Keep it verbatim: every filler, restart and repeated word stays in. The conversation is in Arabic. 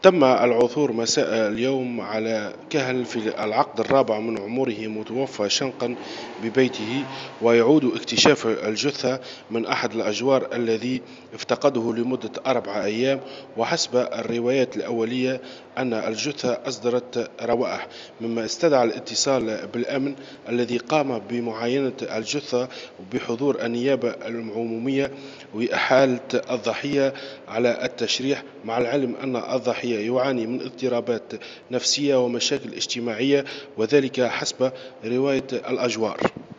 تم العثور مساء اليوم على كهل في العقد الرابع من عمره متوفى شنقا ببيته، ويعود اكتشاف الجثة من أحد الأجوار الذي افتقده لمدة أربعة أيام. وحسب الروايات الأولية أن الجثة أصدرت روائح، مما استدعى الاتصال بالأمن الذي قام بمعاينة الجثة بحضور النيابة العمومية وإحالة الضحية على التشريح، مع العلم أن الضحية يعاني من اضطرابات نفسية ومشاكل اجتماعية، وذلك حسب رواية الأجوار.